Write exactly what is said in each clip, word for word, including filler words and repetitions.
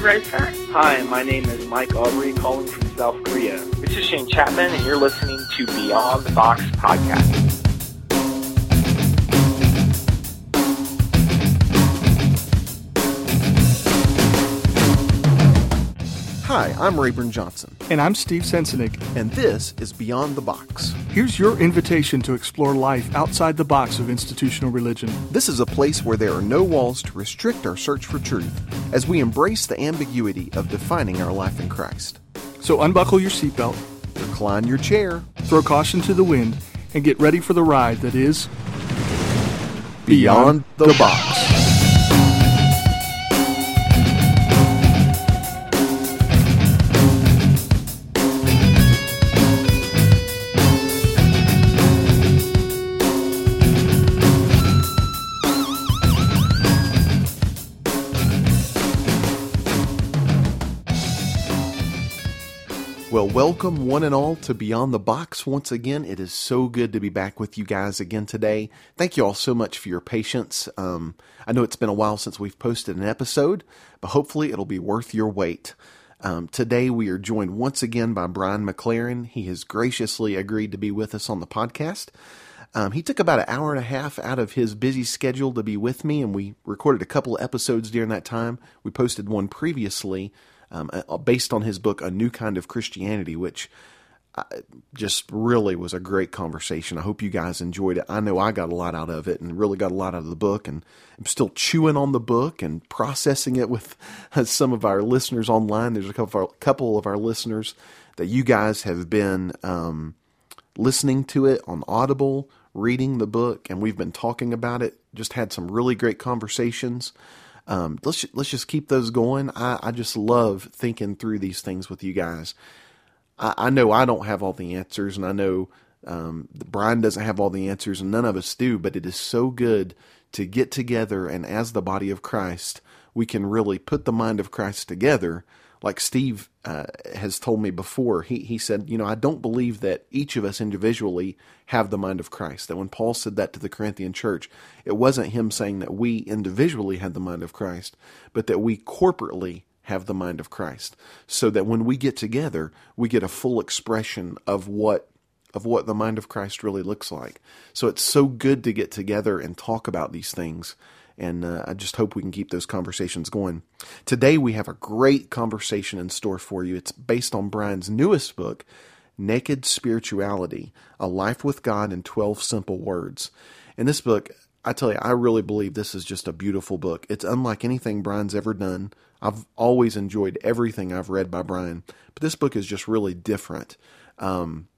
Racer. Hi, my name is Mike Aubrey, calling from South Korea. This is Shane Chapman, and you're listening to Beyond the Box Podcast. Hi, I'm Rayburn Johnson. And I'm Steve Sensenig. And this is Beyond the Box. Here's your invitation to explore life outside the box of institutional religion. This is a place where there are no walls to restrict our search for truth as we embrace the ambiguity of defining our life in Christ. So unbuckle your seatbelt, recline your chair, throw caution to the wind, and get ready for the ride that is Beyond, Beyond the, the Box. Well, welcome one and all to Beyond the Box. Once again, it is so good to be back with you guys again today. Thank you all so much for your patience. Um, I know it's been a while since we've posted an episode, but hopefully it'll be worth your wait. Um, today we are joined once again by Brian McLaren. He has graciously agreed to be with us on the podcast. Um, he took about an hour and a half out of his busy schedule to be with me, and we recorded a couple of episodes during that time. We posted one previously Um, based on his book, A New Kind of Christianity, which uh, just really was a great conversation. I hope you guys enjoyed it. I know I got a lot out of it and really got a lot out of the book, and I'm still chewing on the book and processing it with uh, some of our listeners online. There's a couple of our, couple of our listeners that you guys have been um, listening to it on Audible, reading the book, and we've been talking about it. Just had some really great conversations. Um, let's let's just keep those going. I, I just love thinking through these things with you guys. I, I know I don't have all the answers, and I know um, Brian doesn't have all the answers, and none of us do, but it is so good to get together, and as the body of Christ, we can really put the mind of Christ together. Like Steve uh, has told me before, he he said, you know, I don't believe that each of us individually have the mind of Christ. That when Paul said that to the Corinthian church, it wasn't him saying that we individually had the mind of Christ, but that we corporately have the mind of Christ. So that when we get together, we get a full expression of what of what the mind of Christ really looks like. So it's so good to get together and talk about these things. And uh, I just hope we can keep those conversations going. Today we have a great conversation in store for you. It's based on Brian's newest book, Naked Spirituality, A Life with God in twelve Simple Words. In this book, I tell you, I really believe this is just a beautiful book. It's unlike anything Brian's ever done. I've always enjoyed everything I've read by Brian, but this book is just really different. Um,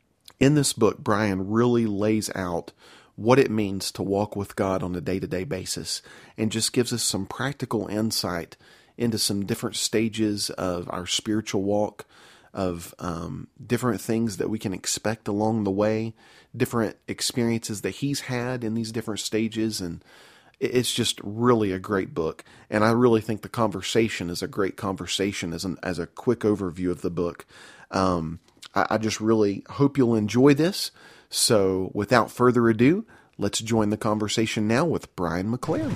in this book, Brian really lays out what it means to walk with God on a day-to-day basis, and just gives us some practical insight into some different stages of our spiritual walk, of um, different things that we can expect along the way, different experiences that he's had in these different stages, and it's just really a great book. And I really think the conversation is a great conversation as an as a quick overview of the book. Um, I, I just really hope you'll enjoy this. So without further ado, let's join the conversation now with Brian McLaren.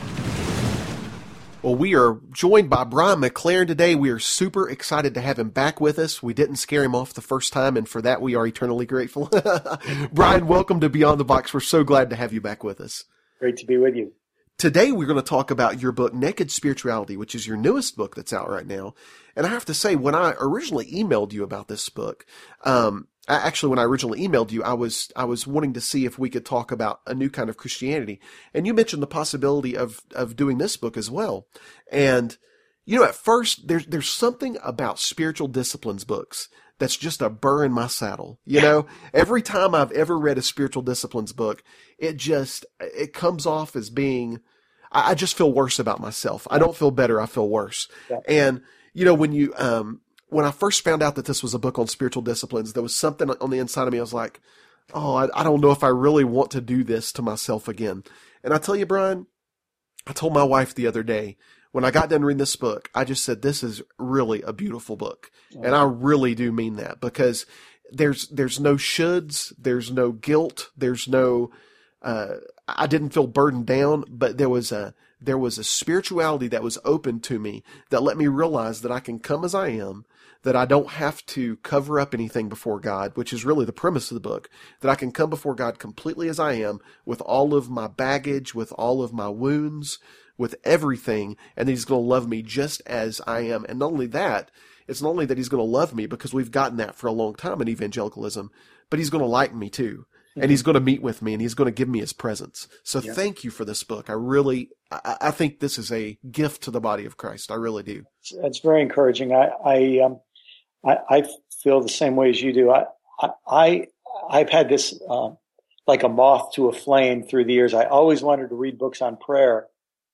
Well, we are joined by Brian McLaren today. We are super excited to have him back with us. We didn't scare him off the first time, and for that we are eternally grateful. Brian, welcome to Beyond the Box. We're so glad to have you back with us. Great to be with you. Today we're going to talk about your book, Naked Spirituality, which is your newest book that's out right now. And I have to say, when I originally emailed you about this book, um, Actually, when I originally emailed you, I was I was wanting to see if we could talk about A New Kind of Christianity. And you mentioned the possibility of of doing this book as well. And, you know, at first, there's, there's something about spiritual disciplines books that's just a burr in my saddle. You know, every time I've ever read a spiritual disciplines book, it just, it comes off as being, I, I just feel worse about myself. I don't feel better, I feel worse. Yeah. And, you know, when you, um, when I first found out that this was a book on spiritual disciplines, there was something on the inside of me. I was like, oh, I, I don't know if I really want to do this to myself again. And I tell you, Brian, I told my wife the other day, when I got done reading this book, I just said, this is really a beautiful book. Yeah. And I really do mean that, because there's, there's no shoulds, there's no guilt, there's no, uh, I didn't feel burdened down, but there was a, there was a spirituality that was open to me that let me realize that I can come as I am, that I don't have to cover up anything before God, which is really the premise of the book, that I can come before God completely as I am, with all of my baggage, with all of my wounds, with everything, and that he's going to love me just as I am. And not only that, it's not only that he's going to love me, because we've gotten that for a long time in evangelicalism, but he's going to like me too. And he's going to meet with me, and he's going to give me his presence. So yeah. Thank you for this book. I really, I, I think this is a gift to the body of Christ. I really do. It's very encouraging. I, I, um, I, I feel the same way as you do. I, I, I've had this, um, like a moth to a flame through the years. I always wanted to read books on prayer,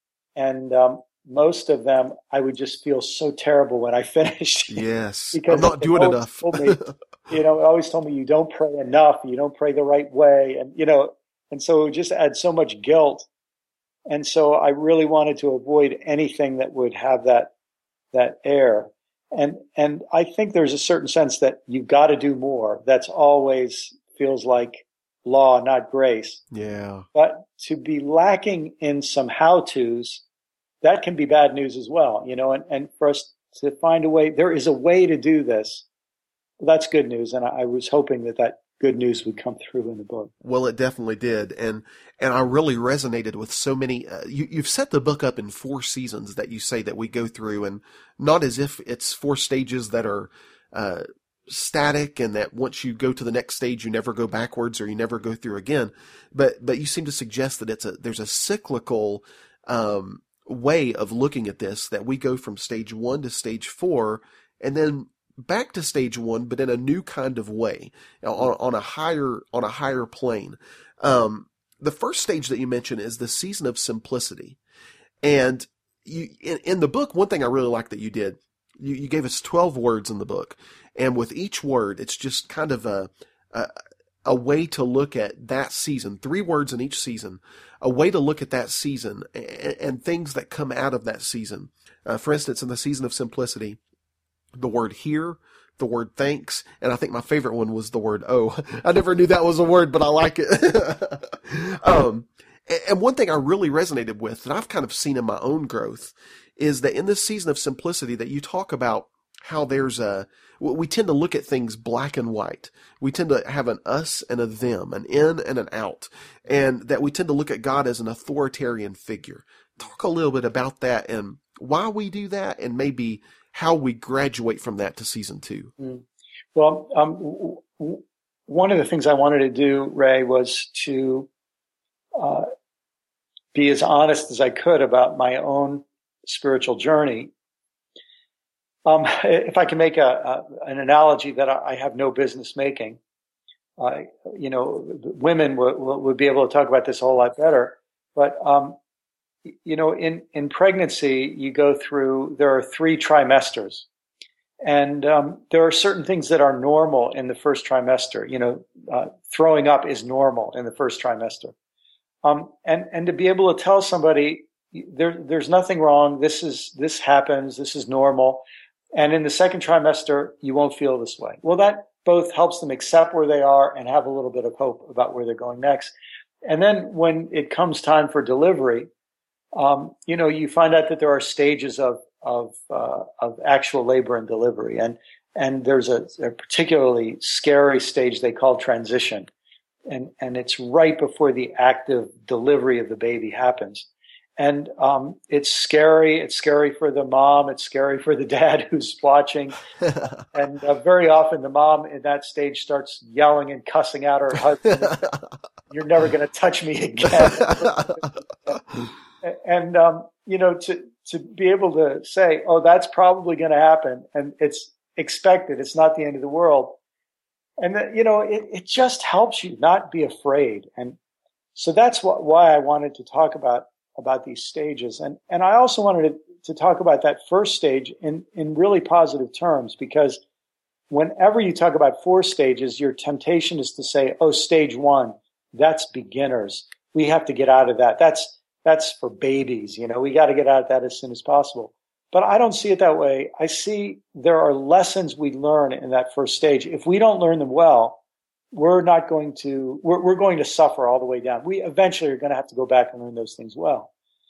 and um, most of them I would just feel so terrible when I finished. Yes, because I'm not doing enough. me, you know, it always told me you don't pray enough, you don't pray the right way, and you know, and so it would just add so much guilt. And so I really wanted to avoid anything that would have that that air. And and I think there's a certain sense that you've got to do more. That's always feels like law, not grace. Yeah. But to be lacking in some how-tos, that can be bad news as well, you know, and, and for us to find a way, there is a way to do this. Well, that's good news. And I, I was hoping that that good news would come through in the book. Well, it definitely did. And, and I really resonated with so many, uh, you, you've set the book up in four seasons that you say that we go through, and not as if it's four stages that are, uh, static and that once you go to the next stage, you never go backwards or you never go through again. But, but you seem to suggest that it's a, there's a cyclical, um, way of looking at this, that we go from stage one to stage four and then back to stage one, but in a new kind of way, on, on a higher, on a higher plane. Um, the first stage that you mentioned is the season of simplicity. And you, in, in the book, one thing I really like that you did, you, you gave us twelve words in the book. And with each word, it's just kind of a, a, a way to look at that season, three words in each season, a way to look at that season and, and things that come out of that season. Uh, for instance, in the season of simplicity, the word here, the word thanks, and I think my favorite one was the word oh. I never knew that was a word, but I like it. um, and one thing I really resonated with, that I've kind of seen in my own growth, is that in this season of simplicity that you talk about how there's a, we tend to look at things black and white. We tend to have an us and a them, an in and an out, and that we tend to look at God as an authoritarian figure. Talk a little bit about that and why we do that, and maybe how we graduate from that to season two. Mm. Well, um, w- w- one of the things I wanted to do, Ray, was to uh, be as honest as I could about my own spiritual journey. Um, if I can make a, a an analogy that I, I have no business making, uh, you know, women w- w- would be able to talk about this a whole lot better. But um, you know, in in pregnancy, you go through. There are three trimesters, and um, there are certain things that are normal in the first trimester. You know, uh, throwing up is normal in the first trimester, um, and and to be able to tell somebody there there's nothing wrong. This is this happens. This is normal. And in the second trimester, you won't feel this way. Well, that both helps them accept where they are and have a little bit of hope about where they're going next. And then when it comes time for delivery, um, you know, you find out that there are stages of of uh, of actual labor and delivery, and and there's a, a particularly scary stage they call transition, and and it's right before the active delivery of the baby happens. And um, it's scary. It's scary for the mom. It's scary for the dad who's watching. And uh, very often the mom in that stage starts yelling and cussing out her husband. You're never going to touch me again. and, um, you know, to, to be able to say, oh, that's probably going to happen. And it's expected. It's not the end of the world. And, that, you know, it, it just helps you not be afraid. And so that's wh- why I wanted to talk about about these stages. And, and I also wanted to, to talk about that first stage in, in really positive terms, because whenever you talk about four stages, your temptation is to say, oh, stage one, that's beginners. We have to get out of that. That's, that's for babies. You know, we got to get out of that as soon as possible. But I don't see it that way. I see there are lessons we learn in that first stage. If we don't learn them well, we're not going to, we're, we're going to suffer all the way down. We eventually are going to have to go back and learn those things well.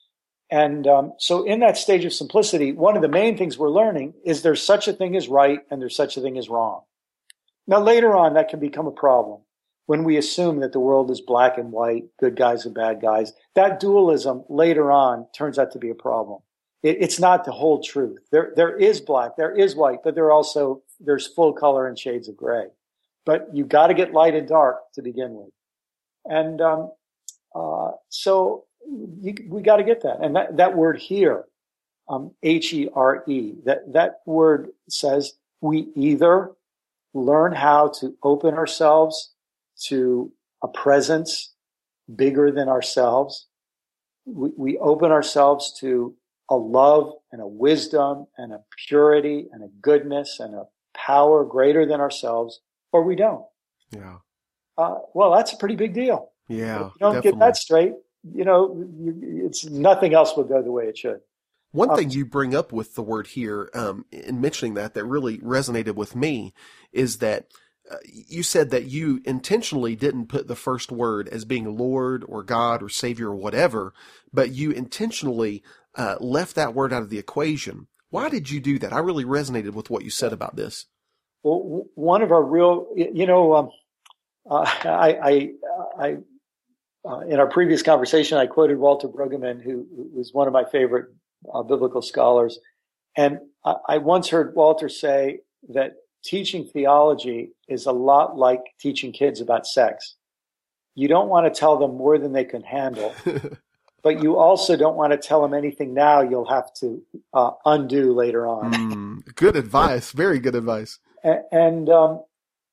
And um, so in that stage of simplicity, one of the main things we're learning is there's such a thing as right and there's such a thing as wrong. Now, later on, that can become a problem when we assume that the world is black and white, good guys and bad guys. That dualism later on turns out to be a problem. It, it's not the whole truth. There, there is black, there is white, but there are also, there's full color and shades of gray. But you got to get light and dark to begin with. And um, uh, so you, we got to get that. And that, that word here, um, H E R E, that, that word says we either learn how to open ourselves to a presence bigger than ourselves. We, we open ourselves to a love and a wisdom and a purity and a goodness and a power greater than ourselves, or we don't. Yeah. Uh, well, that's a pretty big deal. Yeah. If you don't definitely. get that straight, you know, you, it's nothing else will go the way it should. One Um, thing you bring up with the word here, um, in mentioning that, that really resonated with me is that uh, you said that you intentionally didn't put the first word as being Lord or God or Savior or whatever, but you intentionally uh, left that word out of the equation. Why did you do that? I really resonated with what you said about this. Well, w- one of our real, you know, um, uh, I, I, I uh, in our previous conversation, I quoted Walter Brueggemann, who, who was one of my favorite uh, biblical scholars. And I, I once heard Walter say that teaching theology is a lot like teaching kids about sex. You don't want to tell them more than they can handle, but you also don't want to tell them anything now you'll have to uh, undo later on. Mm, good advice. Very good advice. And, and um,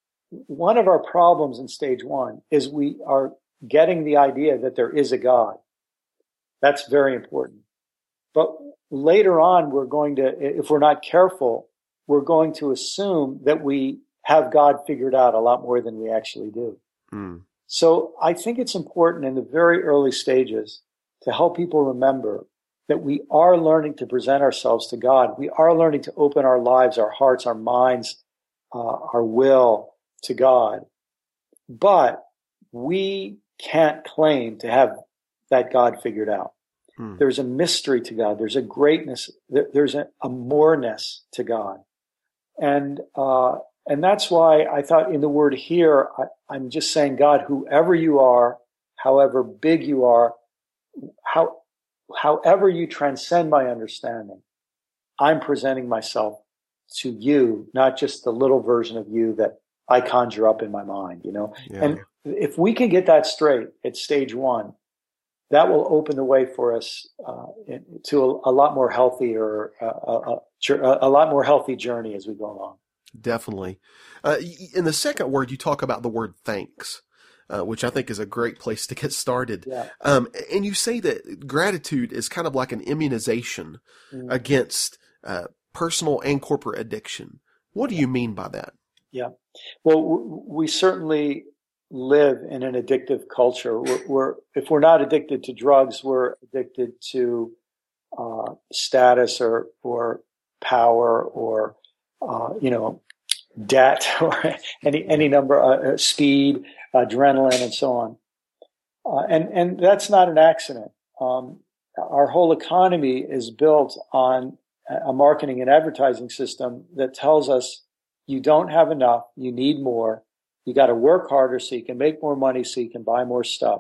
one of our problems in stage one is we are getting the idea that there is a God. That's very important. But later on, we're going to, if we're not careful, we're going to assume that we have God figured out a lot more than we actually do. Mm. So I think it's important in the very early stages to help people remember that we are learning to present ourselves to God. We are learning to open our lives, our hearts, our minds, uh, our will to God. But we can't claim to have that God figured out. Hmm. There's a mystery to God. There's a greatness. There, there's a, a moreness to God. And, uh, and that's why I thought in the word here, I, I'm just saying, God, whoever you are, however big you are, how, however you transcend my understanding, I'm presenting myself to you, not just the little version of you that I conjure up in my mind, you know? Yeah. And if we can get that straight at stage one, that will open the way for us uh, to a, a lot more healthier, uh, a, a, a lot more healthy journey as we go along. Definitely. Uh, in the second word, you talk about the word thanks, uh, which I think is a great place to get started. Yeah. Um, and you say that gratitude is kind of like an immunization mm-hmm. against uh, personal and corporate addiction. What do you mean by that? Yeah. Well, w- we certainly live in an addictive culture. We're, we're if we're not addicted to drugs, we're addicted to uh, status or or power or uh, you know debt or any any number uh, speed, adrenaline, and so on. Uh, and and that's not an accident. Um, our whole economy is built on a marketing and advertising system that tells us you don't have enough, you need more. You got to work harder so you can make more money so you can buy more stuff.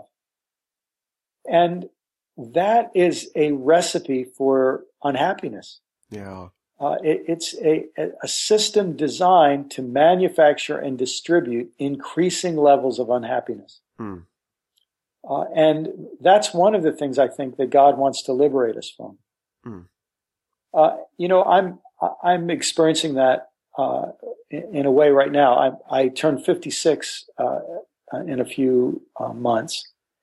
And that is a recipe for unhappiness. Yeah. Uh, it, it's a, a system designed to manufacture and distribute increasing levels of unhappiness. Hmm. Uh, and that's one of the things I think that God wants to liberate us from. Hmm. Uh, you know, I'm, I'm experiencing that Uh, in, in a way right now. I, I turned fifty-six uh, in a few uh, months.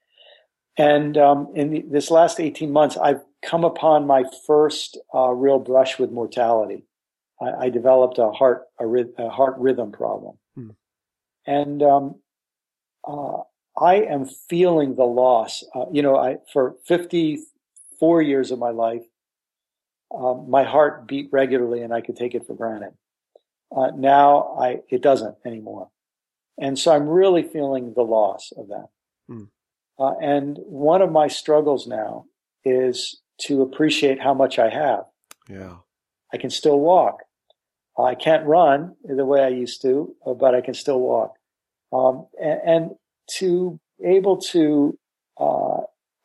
And um, in the, this last eighteen months, I've come upon my first uh, real brush with mortality. I, I developed a heart a, a heart rhythm problem. Hmm. And um, uh, I am feeling the loss. Uh, you know, I for fifty-four years of my life, uh, my heart beat regularly and I could take it for granted. Uh, now I, it doesn't anymore. And so I'm really feeling the loss of that. Mm. Uh, and one of my struggles now is to appreciate how much I have. Yeah. I can still walk. I can't run the way I used to, but I can still walk. Um, and, and to able to uh,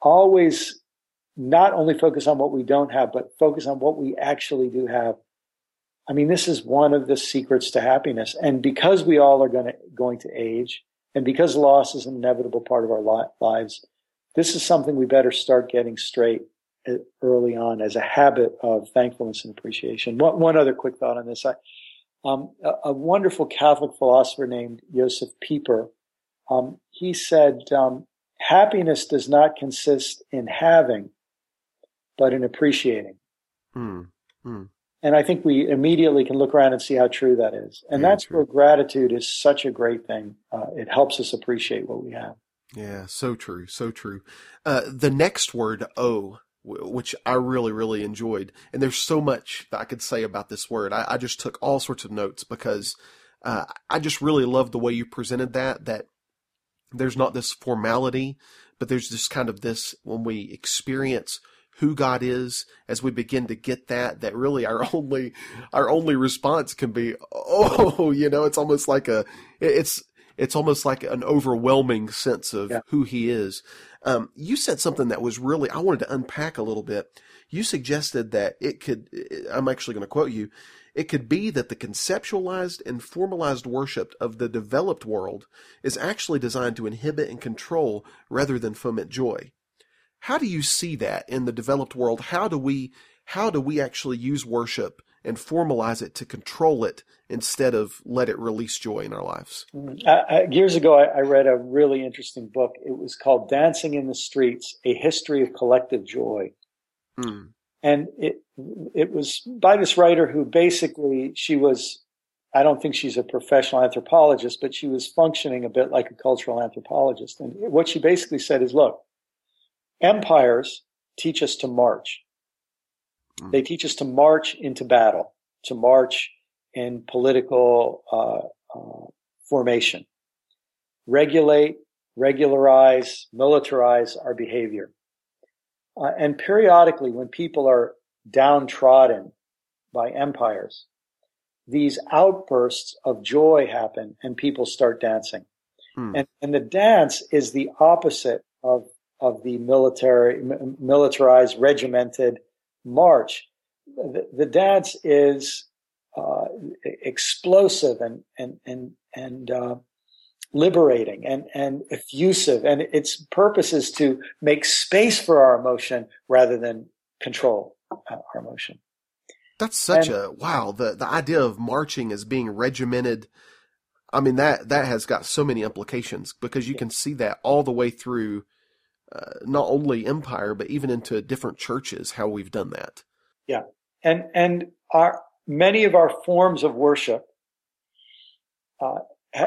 always not only focus on what we don't have, but focus on what we actually do have. I mean, this is one of the secrets to happiness. And because we all are going to, going to age, and because loss is an inevitable part of our li- lives, this is something we better start getting straight early on as a habit of thankfulness and appreciation. One, one other quick thought on this. I, um, a, a wonderful Catholic philosopher named Josef Pieper, um, he said, um, happiness does not consist in having, but in appreciating. Hmm. Hmm. And I think we immediately can look around and see how true that is. And Very that's true. where gratitude is such a great thing. Uh, it helps us appreciate what we have. Yeah, so true, so true. Uh, the next word, O, which I really, really enjoyed. And there's so much that I could say about this word. I, I just took all sorts of notes because uh, I just really love the way you presented that, that there's not this formality, but there's just kind of this, when we experience who God is, as we begin to get that, that really our only, our only response can be, oh, you know, it's almost like a, it's, it's almost like an overwhelming sense of yeah. who he is. Um, you said something that was really, I wanted to unpack a little bit. You suggested that it could, I'm actually going to quote you, it could be that the conceptualized and formalized worship of the developed world is actually designed to inhibit and control rather than foment joy. How do you see that in the developed world? How do we, how do we actually use worship and formalize it to control it instead of let it release joy in our lives? Uh, uh, years ago, I, I read a really interesting book. It was called Dancing in the Streets, A History of Collective Joy. Mm. And it, it was by this writer who basically, she was, I don't think she's a professional anthropologist, but she was functioning a bit like a cultural anthropologist. And what she basically said is, look, empires teach us to march. Mm. They teach us to march into battle, to march in political uh, uh, formation, regulate, regularize, militarize our behavior. Uh, and periodically, when people are downtrodden by empires, these outbursts of joy happen and people start dancing. Hmm. And, and the dance is the opposite of, of the military, m- militarized, regimented march. The, the dance is uh, explosive and, and, and, and uh, liberating and, and effusive. And its purpose is to make space for our emotion rather than control uh, our emotion. That's such and, a, wow, the, the idea of marching as being regimented. I mean, that, that has got so many implications because you can see that all the way through uh, not only empire, but even into different churches, how we've done that. Yeah. And, and our, many of our forms of worship, uh,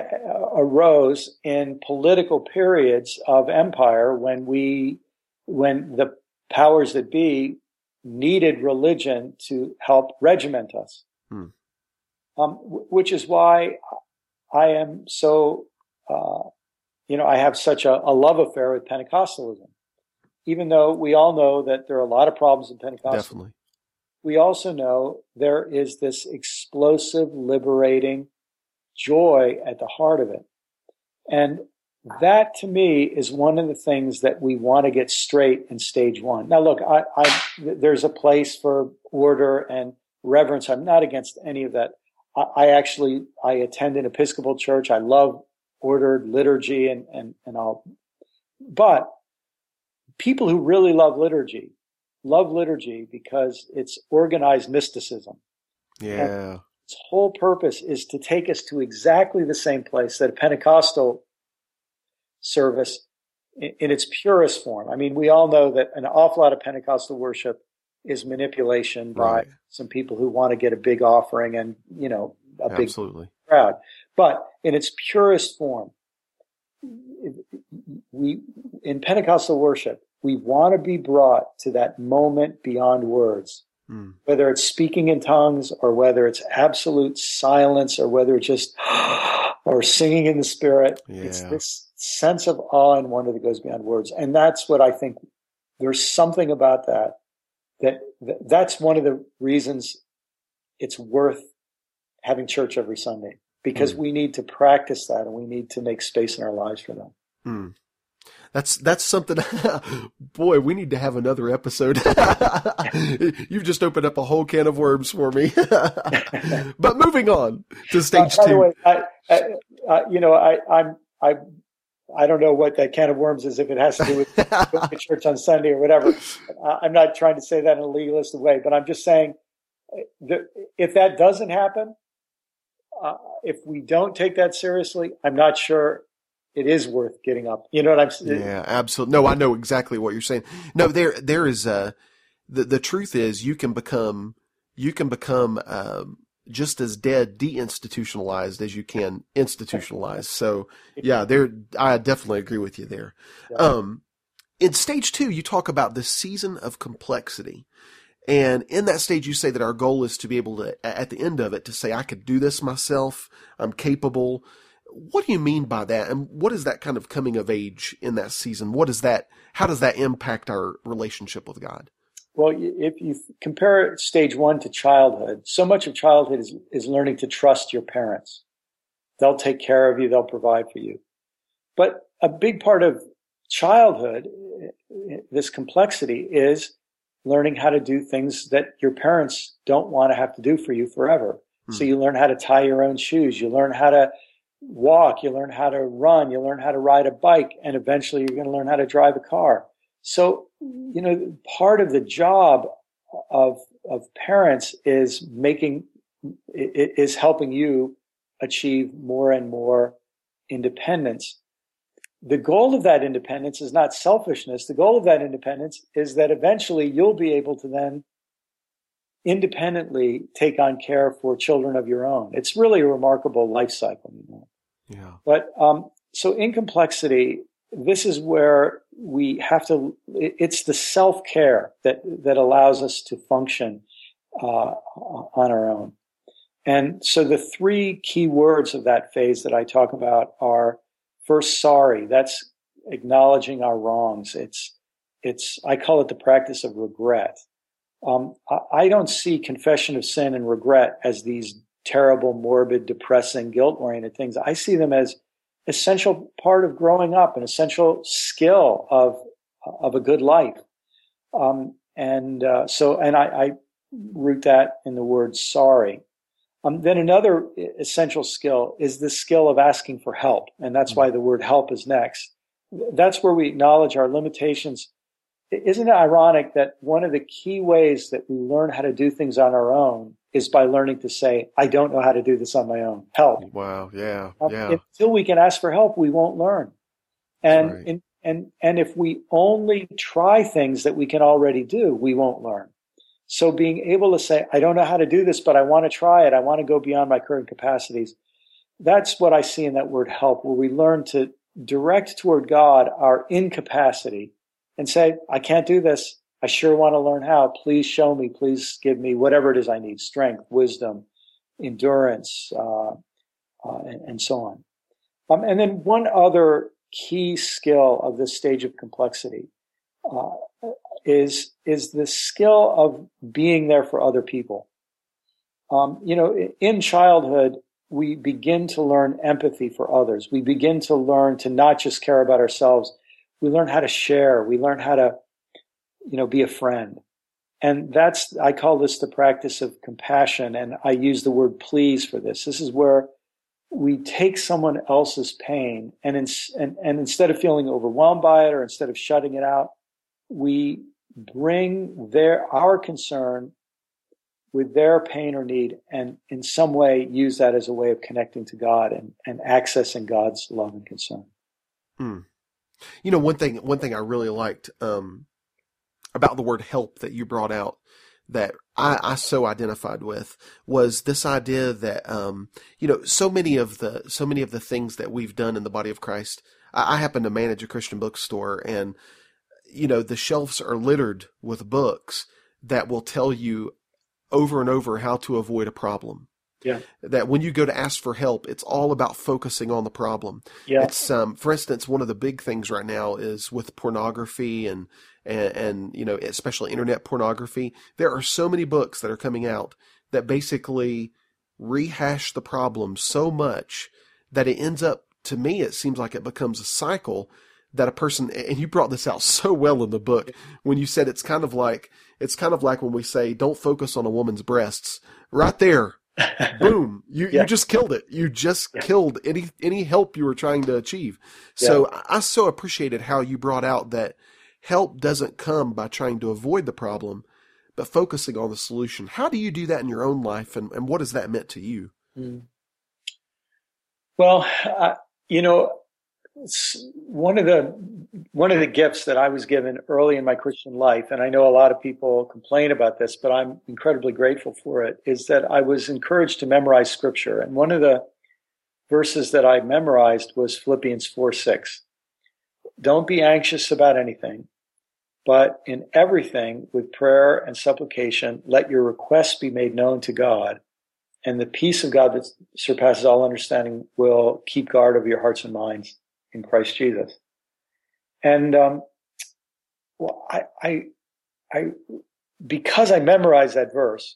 arose in political periods of empire when we, when the powers that be needed religion to help regiment us. Hmm. Um, which is why I am so, uh, you know, I have such a, a love affair with Pentecostalism. Even though we all know that there are a lot of problems in Pentecostalism. Definitely. We also know there is this explosive, liberating joy at the heart of it. And that to me is one of the things that we want to get straight in stage one. Now, look, I, I, there's a place for order and reverence. I'm not against any of that. I, I actually, I attend an Episcopal church. I love ordered liturgy and, and, and all. But people who really love liturgy, love liturgy because it's organized mysticism. Yeah. And its whole purpose is to take us to exactly the same place that a Pentecostal service in, in its purest form. I mean, we all know that an awful lot of Pentecostal worship is manipulation by right. some people who want to get a big offering and, you know, a big Absolutely. crowd. But in its purest form, we, in Pentecostal worship, we want to be brought to that moment beyond words. Mm. Whether it's speaking in tongues or whether it's absolute silence or whether it's just or singing in the spirit. Yeah. It's this sense of awe and wonder that goes beyond words. And that's what I think. There's something about that that, that that's one of the reasons it's worth having church every Sunday, because mm. we need to practice that and we need to make space in our lives for that. Mm. That's, that's something, boy, we need to have another episode. You've just opened up a whole can of worms for me. But moving on to stage uh, by two. The way, I, I, uh, you know, I, I'm, I, I don't know what that can of worms is, if it has to do with going to church on Sunday or whatever. I'm not trying to say that in a legalistic way, but I'm just saying that if that doesn't happen, uh, if we don't take that seriously, I'm not sure it is worth getting up. You know what I'm saying? Yeah, absolutely. No, I know exactly what you're saying. No, there, there is a, the, the truth is you can become, you can become, um, just as dead deinstitutionalized as you can institutionalized. So yeah, there, I definitely agree with you there. Yeah. Um, in stage two, you talk about the season of complexity. And in that stage, you say that our goal is to be able to, at the end of it, to say, I could do this myself. I'm capable. What do you mean by that? And what is that kind of coming of age in that season? What is that? How does that impact our relationship with God? Well, if you compare stage one to childhood, so much of childhood is, is learning to trust your parents. They'll take care of you. They'll provide for you. But a big part of childhood, this complexity, is learning how to do things that your parents don't want to have to do for you forever. Hmm. So you learn how to tie your own shoes. You learn how to walk. You learn how to run. You learn how to ride a bike. And eventually you're going to learn how to drive a car. So, you know, part of the job of, of parents is making, is helping you achieve more and more independence. The goal of that independence is not selfishness. The goal of that independence is that eventually you'll be able to then independently take on care for children of your own. It's really a remarkable life cycle, you know. Yeah. But, um, so in complexity, this is where we have to, it's the self-care that, that allows us to function, uh, on our own. And so the three key words of that phase that I talk about are, first, sorry. That's acknowledging our wrongs. It's, it's, I call it the practice of regret. Um, I, I don't see confession of sin and regret as these terrible, morbid, depressing, guilt-oriented things. I see them as essential part of growing up, an essential skill of, of a good life. Um, and, uh, so, and I, I root that in the word sorry. Um, then another essential skill is the skill of asking for help. And that's why the word help is next. That's where we acknowledge our limitations. Isn't it ironic that one of the key ways that we learn how to do things on our own is by learning to say, I don't know how to do this on my own. Help. Wow. Yeah. Um, Yeah. Until we can ask for help, we won't learn. And, right. and, and, and if we only try things that we can already do, we won't learn. So being able to say, I don't know how to do this, but I want to try it. I want to go beyond my current capacities. That's what I see in that word help, where we learn to direct toward God our incapacity and say, I can't do this. I sure want to learn how. Please show me. Please give me whatever it is I need, strength, wisdom, endurance, uh, uh, and, and so on. Um, and then one other key skill of this stage of complexity uh, is is the skill of being there for other people. Um, you know, in childhood, we begin to learn empathy for others. We begin to learn to not just care about ourselves. We learn how to share. We learn how to, you know, be a friend. And that's, I call this the practice of compassion. And I use the word please for this. This is where we take someone else's pain and, in, and, and instead of feeling overwhelmed by it or instead of shutting it out, we bring their, our concern with their pain or need and in some way use that as a way of connecting to God and, and accessing God's love and concern. Hmm. You know, one thing, one thing I really liked, um, about the word help that you brought out that I, I so identified with was this idea that, um, you know, so many of the, so many of the things that we've done in the body of Christ, I, I happen to manage a Christian bookstore and, you know, the shelves are littered with books that will tell you over and over how to avoid a problem. Yeah. That when you go to ask for help, it's all about focusing on the problem. Yeah. It's, um, for instance, one of the big things right now is with pornography and, and, and, you know, especially internet pornography. There are so many books that are coming out that basically rehash the problem so much that it ends up, to me, it seems like it becomes a cycle that a person, and you brought this out so well in the book when you said it's kind of like, it's kind of like when we say, don't focus on a woman's breasts. Right there, boom, you, yeah. you just killed it. You just yeah. killed any, any help you were trying to achieve. So yeah. I so appreciated how you brought out that help doesn't come by trying to avoid the problem, but focusing on the solution. How do you do that in your own life, and, and what has that meant to you? Mm. Well, uh, you know, one of the one of the gifts that I was given early in my Christian life, and I know a lot of people complain about this, but I'm incredibly grateful for it, is that I was encouraged to memorize Scripture. And one of the verses that I memorized was Philippians four six. Don't be anxious about anything, but in everything, with prayer and supplication, let your requests be made known to God, and the peace of God that surpasses all understanding will keep guard over your hearts and minds in Christ Jesus. And um, well, I, I, I, because I memorized that verse,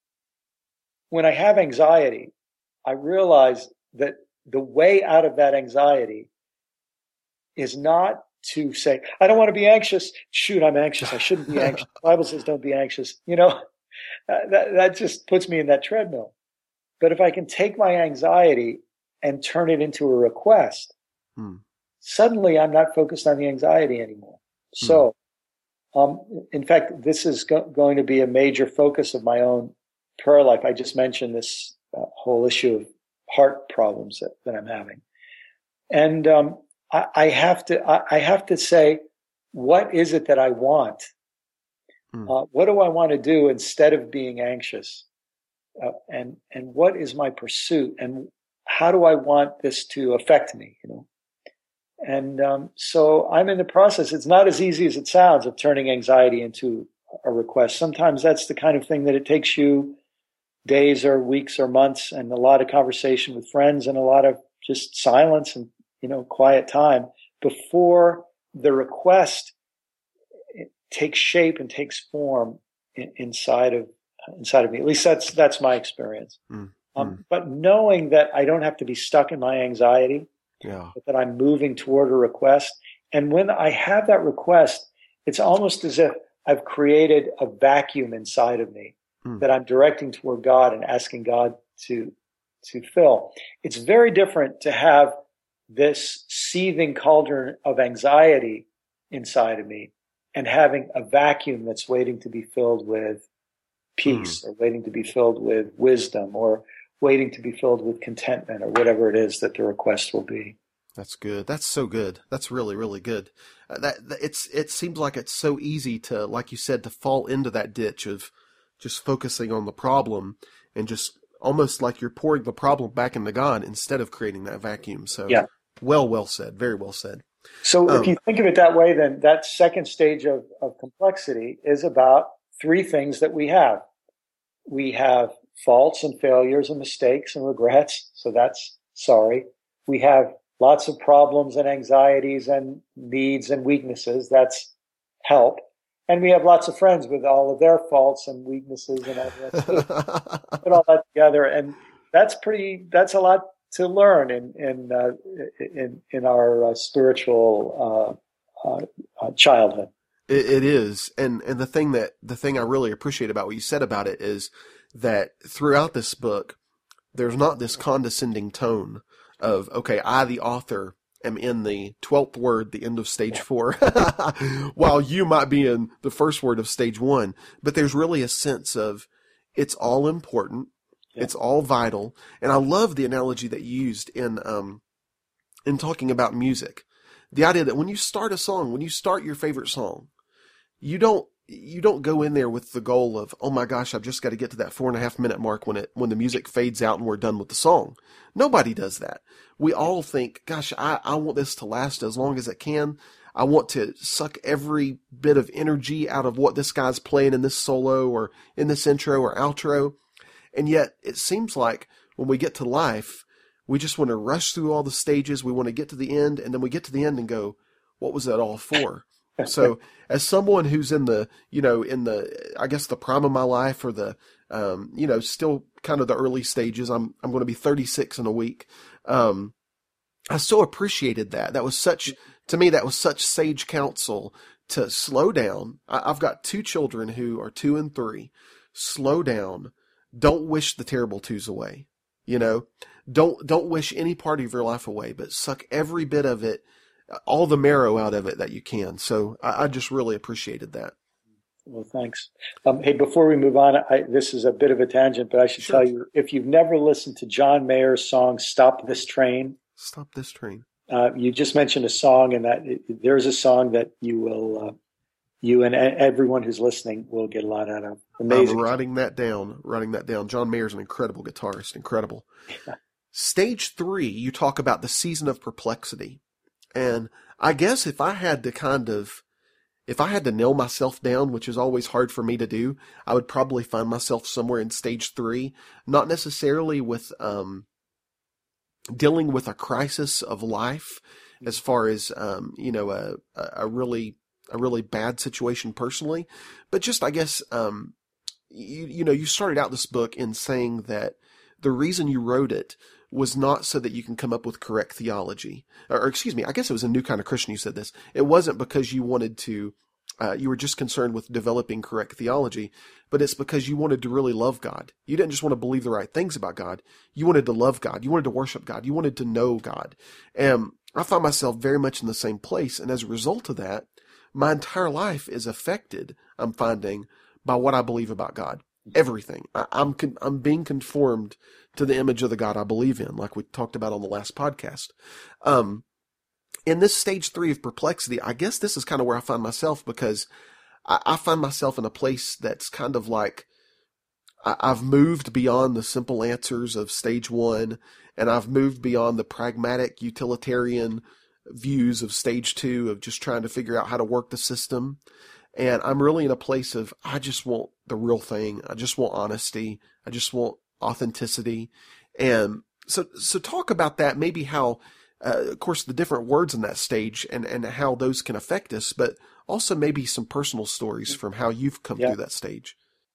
when I have anxiety, I realize that the way out of that anxiety is not to say, I don't want to be anxious. Shoot, I'm anxious. I shouldn't be anxious. The Bible says don't be anxious. You know, that, that just puts me in that treadmill. But if I can take my anxiety and turn it into a request, hmm. suddenly I'm not focused on the anxiety anymore. Hmm. So, um, in fact, this is go- going to be a major focus of my own prayer life. I just mentioned this uh, whole issue of heart problems that, that I'm having. And, um, I, I have to, I, I have to say, what is it that I want? Hmm. Uh, what do I want to do instead of being anxious? Uh, and, and what is my pursuit, and how do I want this to affect me, you know? And, um, so I'm in the process. It's not as easy as it sounds of turning anxiety into a request. Sometimes that's the kind of thing that it takes you days or weeks or months and a lot of conversation with friends and a lot of just silence and, you know, quiet time before the request takes shape and takes form in, inside of, inside of me. At least that's, that's my experience. Mm, um, mm. But knowing that I don't have to be stuck in my anxiety, yeah. but that I'm moving toward a request. And when I have that request, it's almost as if I've created a vacuum inside of me mm. that I'm directing toward God and asking God to, to fill. It's very different to have this seething cauldron of anxiety inside of me and having a vacuum that's waiting to be filled with peace mm. or waiting to be filled with wisdom or waiting to be filled with contentment or whatever it is that the request will be. That's good. That's so good. That's really, really good. Uh, that, that it's, it seems like it's so easy to, like you said, to fall into that ditch of just focusing on the problem and just almost like you're pouring the problem back into God instead of creating that vacuum. So yeah. well, well said. Very well said. So um, if you think of it that way, then that second stage of, of complexity is about three things that we have. We have faults and failures and mistakes and regrets. So that's sorry. We have lots of problems and anxieties and needs and weaknesses. That's help. And we have lots of friends with all of their faults and weaknesses and all that. Put all that together. And that's pretty, that's a lot to learn in, in, uh, in, in our uh, spiritual, uh, uh, uh, childhood. It, it is. And, and the thing that, the thing I really appreciate about what you said about it is that throughout this book, there's not this condescending tone of, okay, I, the author, am in the twelfth word, the end of stage four, while you might be in the first word of stage one. But there's really a sense of it's all important. Yeah. It's all vital. And I love the analogy that you used in, um, in talking about music. The idea that when you start a song, when you start your favorite song, you don't, you don't go in there with the goal of, oh my gosh, I've just got to get to that four and a half minute mark when it, when the music fades out and we're done with the song. Nobody does that. We all think, gosh, I, I want this to last as long as it can. I want to suck every bit of energy out of what this guy's playing in this solo or in this intro or outro. And yet it seems like when we get to life, we just want to rush through all the stages. We want to get to the end, and then we get to the end and go, what was that all for? So as someone who's in the, you know, in the, I guess the prime of my life, or the, um, you know, still kind of the early stages, I'm, I'm going to be thirty-six in a week. Um, I so appreciated that. That was such, to me, that was such sage counsel to slow down. I, I've got two children who are two and three. Slow down. Don't wish the terrible twos away. You know, don't, don't wish any part of your life away, but suck every bit of it, all the marrow out of it that you can. So I, I just really appreciated that. Well, thanks. Um, hey, before we move on, I, this is a bit of a tangent, but I should Sure. tell you, if you've never listened to John Mayer's song, Stop This Train, Stop this train. uh, you just mentioned a song, and that there's a song that you will, uh, you and everyone who's listening will get a lot out of. Amazing. I'm writing that down, writing that down. John Mayer's an incredible guitarist, incredible. Yeah. Stage three, you talk about the season of perplexity. And I guess if I had to kind of, if I had to nail myself down, which is always hard for me to do, I would probably find myself somewhere in stage three, not necessarily with, um, dealing with a crisis of life as far as, um, you know, a, a really, a really bad situation personally, but just, I guess, um, you, you know, you started out this book in saying that the reason you wrote it was not so that you can come up with correct theology. Or, or excuse me, I guess it was a New Kind of Christian who said this. It wasn't because you wanted to, uh, you were just concerned with developing correct theology, but it's because you wanted to really love God. You didn't just want to believe the right things about God. You wanted to love God. You wanted to worship God. You wanted to know God. And I found myself very much in the same place. And as a result of that, my entire life is affected, I'm finding, by what I believe about God. Everything. I, I'm con- I'm being conformed to the image of the God I believe in, like we talked about on the last podcast. Um, in this stage three of perplexity, I guess this is kind of where I find myself, because I, I find myself in a place that's kind of like I, I've moved beyond the simple answers of stage one, and I've moved beyond the pragmatic utilitarian views of stage two of just trying to figure out how to work the system. And I'm really in a place of, I just want the real thing. I just want honesty. I just want authenticity. And so, so talk about that, maybe how, uh, of course, the different words in that stage and, and how those can affect us, but also maybe some personal stories from how you've come Yeah. through that stage.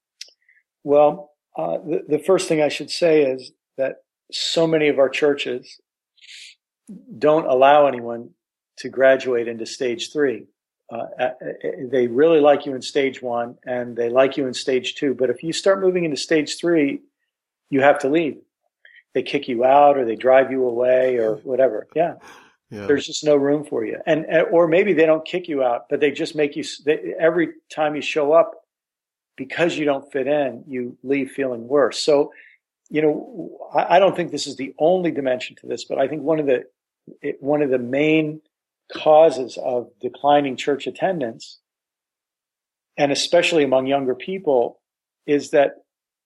Well, uh, the, the first thing I should say is that so many of our churches don't allow anyone to graduate into stage three. Uh, they really like you in stage one and they like you in stage two. But if you start moving into stage three, you have to leave. They kick you out or they drive you away or whatever. Yeah. Yeah. There's just no room for you. And, or maybe they don't kick you out, but they just make you, they, every time you show up, because you don't fit in, you leave feeling worse. So, you know, I, I don't think this is the only dimension to this, but I think one of the, it, one of the main causes of declining church attendance, and especially among younger people, is that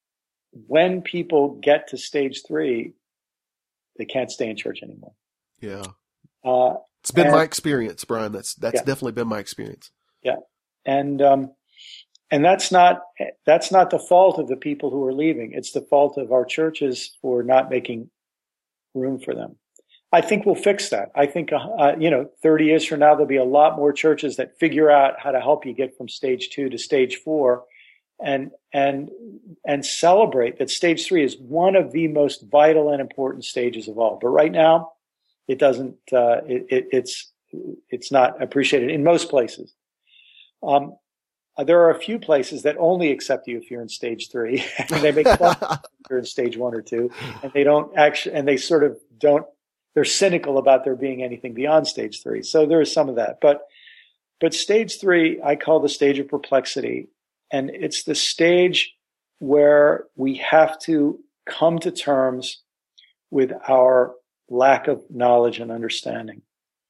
when people get to stage three, they can't stay in church anymore. Yeah. Uh, it's been and, my experience, Brian. That's, that's yeah. definitely been my experience. Yeah. And, um, and that's not, that's not the fault of the people who are leaving. It's the fault of our churches for not making room for them. I think we'll fix that. I think, uh, you know, thirty years from now, there'll be a lot more churches that figure out how to help you get from stage two to stage four and, and, and celebrate that stage three is one of the most vital and important stages of all. But right now, it doesn't, uh, it, it, it's, it's not appreciated in most places. Um, there are a few places that only accept you if you're in stage three and they make fun if you're in stage one or two, and they don't actually, and they sort of don't, they're cynical about there being anything beyond stage three. So there is some of that. But but stage three, I call the stage of perplexity. And it's the stage where we have to come to terms with our lack of knowledge and understanding.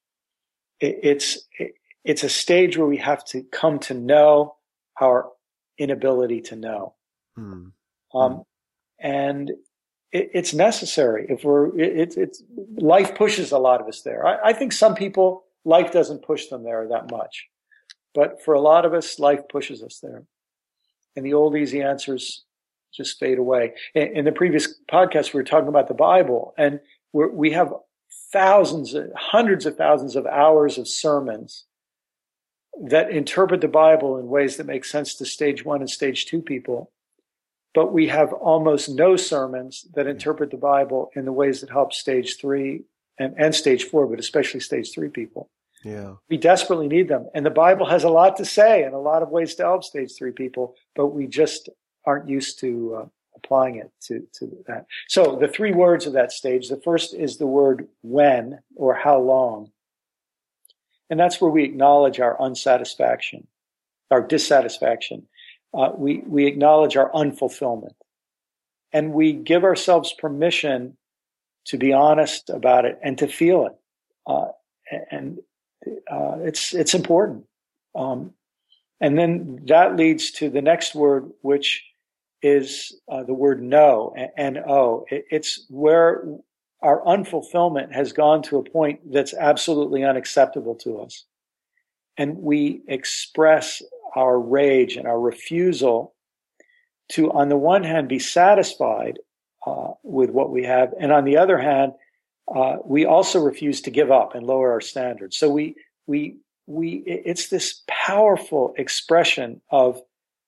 It, it's it, it's a stage where we have to come to know our inability to know. Mm. Um, and It, it's necessary if we're, it's, it, it's, life pushes a lot of us there. I, I think some people, life doesn't push them there that much. But for a lot of us, life pushes us there. And the old easy answers just fade away. In, in the previous podcast, we were talking about the Bible, and we're, we have thousands, hundreds of thousands of hours of sermons that interpret the Bible in ways that make sense to stage one and stage two people. But we have almost no sermons that interpret the Bible in the ways that help stage three and, and stage four, but especially stage three people. Yeah. We desperately need them. And the Bible has a lot to say and a lot of ways to help stage three people, but we just aren't used to uh, applying it to, to that. So the three words of that stage, the first is the word when, or how long. And that's where we acknowledge our unsatisfaction, our dissatisfaction. Uh, we, we acknowledge our unfulfillment. And we give ourselves permission to be honest about it and to feel it. Uh, and uh, it's it's important. Um, and then that leads to the next word, which is uh, the word no, N O. It, it's where our unfulfillment has gone to a point that's absolutely unacceptable to us. And we express our rage and our refusal to, on the one hand, be satisfied uh, with what we have, and on the other hand, uh, we also refuse to give up and lower our standards. So we, we, we, it's this powerful expression of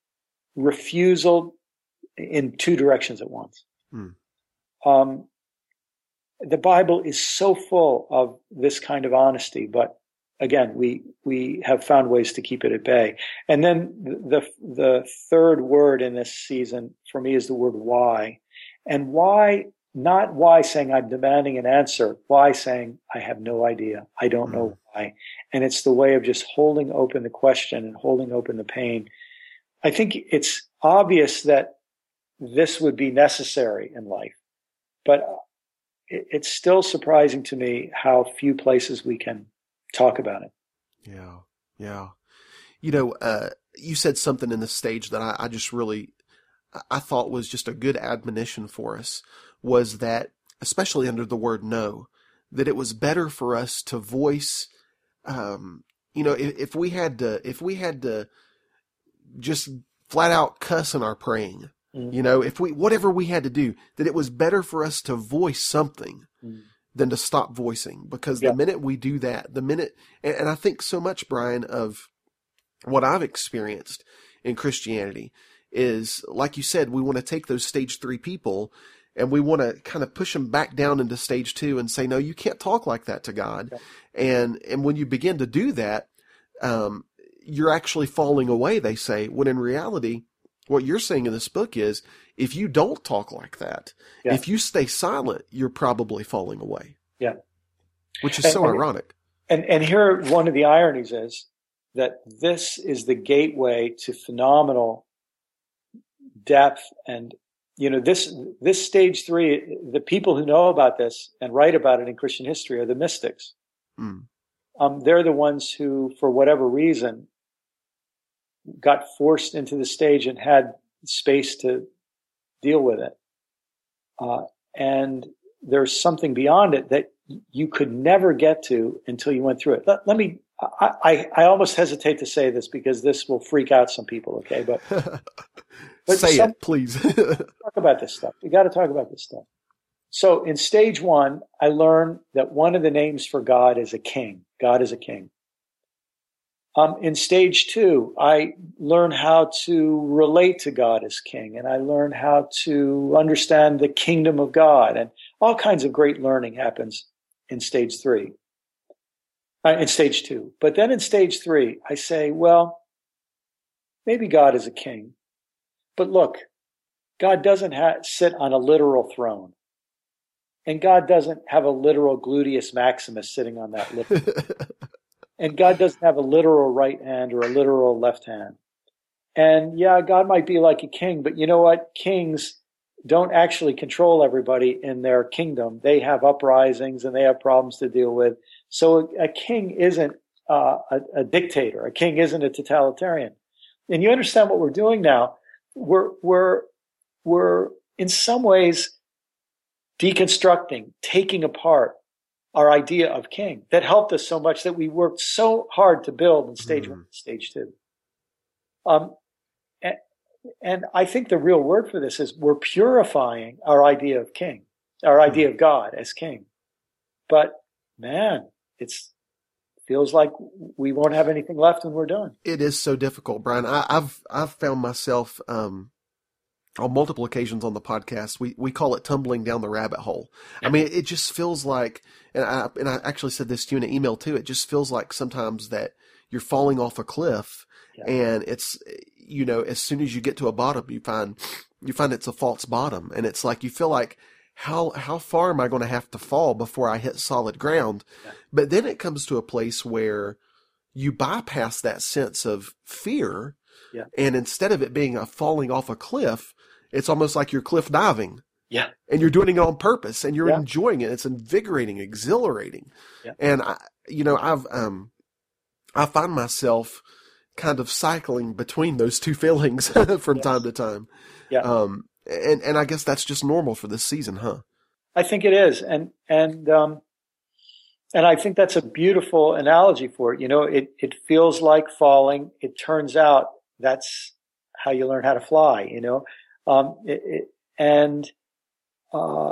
refusal in two directions at once. Hmm. Um, the Bible is so full of this kind of honesty, but again, we we have found ways to keep it at bay. And then the the third word in this season for me is the word why. And why, not why saying I'm demanding an answer, why saying I have no idea, I don't know why. And it's the way of just holding open the question and holding open the pain. I think it's obvious that this would be necessary in life, but it's still surprising to me how few places we can talk about it. Yeah. Yeah. You know, uh, you said something in this stage that I, I just really, I thought was just a good admonition for us, was that, especially under the word no, that it was better for us to voice, um, you know, if, if we had to, if we had to just flat out cuss in our praying, mm-hmm. you know, if we, whatever we had to do, that it was better for us to voice something mm-hmm. than to stop voicing, because yeah. the minute we do that, the minute, and, and I think so much, Brian, of what I've experienced in Christianity is, like you said, we want to take those stage three people and we want to kind of push them back down into stage two and say, no, you can't talk like that to God. Yeah. And, and when you begin to do that, um, you're actually falling away, they say, when in reality, what you're saying in this book is, if you don't talk like that, yeah. if you stay silent, you're probably falling away. Yeah. Which is and, so and, ironic. And and here, one of the ironies is that this is the gateway to phenomenal depth. And, you know, this, this stage three, the people who know about this and write about it in Christian history are the mystics. Mm. Um, they're the ones who, for whatever reason, got forced into the stage and had space to deal with it. Uh, and there's something beyond it that you could never get to until you went through it. Let, let me, I, I, I almost hesitate to say this because this will freak out some people, okay? But, but say some, it, please. talk about this stuff. You got to talk about this stuff. So in stage one, I learned that one of the names for God is a king. God is a king. Um, in stage two, I learn how to relate to God as king, and I learn how to understand the kingdom of God, and all kinds of great learning happens in stage three, uh, in stage two. But then in stage three, I say, well, maybe God is a king, but look, God doesn't ha- sit on a literal throne, and God doesn't have a literal gluteus maximus sitting on that literal And God doesn't have a literal right hand or a literal left hand. And yeah, God might be like a king, but you know what? Kings don't actually control everybody in their kingdom. They have uprisings and they have problems to deal with. So a, a king isn't uh, a, a dictator. A king isn't a totalitarian. And you understand what we're doing now? We're, we're, we're in some ways deconstructing, taking apart our idea of king that helped us so much that we worked so hard to build in stage mm. one and stage two. Um, and I think the real word for this is we're purifying our idea of king, our idea of God as king. But man, it's feels like we won't have anything left when we're done. It is so difficult, Brian. I, I've I've found myself um, on multiple occasions on the podcast. We we call it tumbling down the rabbit hole. I mean, it just feels like, and I and I actually said this to you in an email too. It just feels like sometimes that you're falling off a cliff, yeah. and it's, you know, as soon as you get to a bottom, you find you find it's a false bottom, and it's like you feel like, How how far am I going to have to fall before I hit solid ground? Yeah. But then it comes to a place where you bypass that sense of fear, yeah. and instead of it being a falling off a cliff, it's almost like you're cliff diving. Yeah. And you're doing it on purpose, and you're yeah. enjoying it. It's invigorating, exhilarating. Yeah. And I, you know, I've um, I find myself kind of cycling between those two feelings from yes. time to time. Yeah. Um, And and I guess that's just normal for this season, huh? I think it is, and and um, and I think that's a beautiful analogy for it. You know, it it feels like falling. It turns out that's how you learn how to fly. You know, um, it, it, and uh,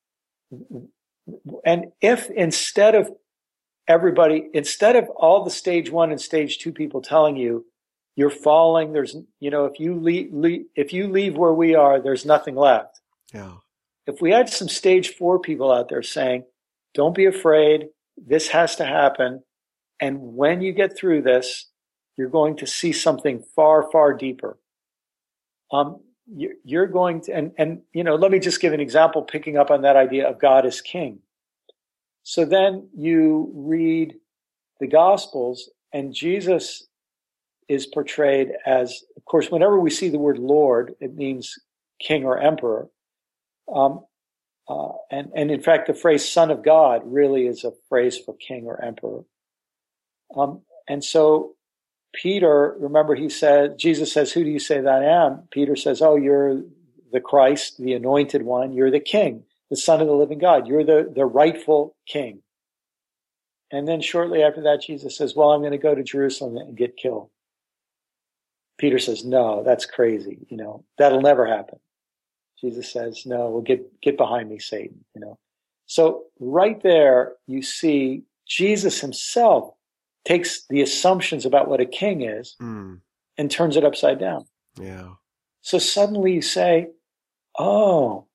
and if instead of everybody, instead of all the stage one and stage two people telling you, you're falling. There's, you know, if you leave, leave, if you leave where we are, there's nothing left. Yeah. If we had some stage four people out there saying, don't be afraid. This has to happen. And when you get through this, you're going to see something far, far deeper. Um, you, you're going to, and, and, you know, let me just give an example, picking up on that idea of God as king. So then you read the Gospels, and Jesus is portrayed as, of course, whenever we see the word Lord, it means king or emperor. Um, uh, and, and in fact, the phrase Son of God really is a phrase for king or emperor. Um, and so Peter, remember he said, Jesus says, who do you say that I am? Peter says, oh, you're the Christ, the anointed one. You're the king, the Son of the living God. You're the, the rightful king. And then shortly after that, Jesus says, well, I'm going to go to Jerusalem and get killed. Peter says, no, that's crazy. You know, that'll never happen. Jesus says, no, well, get, get behind me, Satan, you know. So right there, you see Jesus himself takes the assumptions about what a king is mm. and turns it upside down. Yeah. So suddenly you say, oh,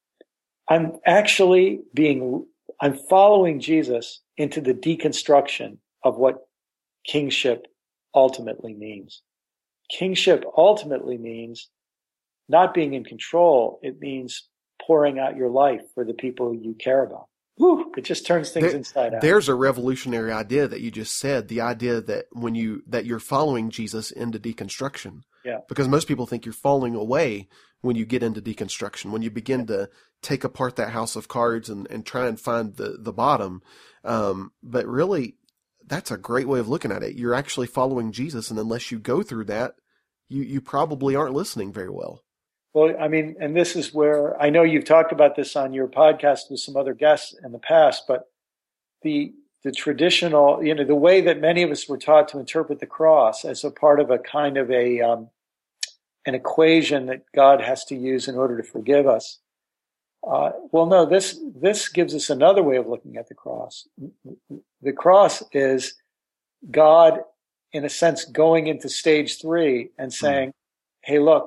I'm actually being, I'm following Jesus into the deconstruction of what kingship ultimately means. Kingship ultimately means not being in control. It means pouring out your life for the people you care about. Whew, it just turns things there, inside out. There's a revolutionary idea that you just said, the idea that when you, that you're following Jesus into deconstruction. Yeah. Because most people think you're falling away when you get into deconstruction, when you begin yeah. to take apart that house of cards and, and try and find the, the bottom. Um, but really, that's a great way of looking at it. You're actually following Jesus, and unless you go through that, you, you probably aren't listening very well. Well, I mean, and this is where I know you've talked about this on your podcast with some other guests in the past, but the the traditional, you know, the way that many of us were taught to interpret the cross as a part of a kind of a um, an equation that God has to use in order to forgive us. Uh, well, no, this this gives us another way of looking at the cross. The cross is God, in a sense, going into stage three and saying, mm. hey, look,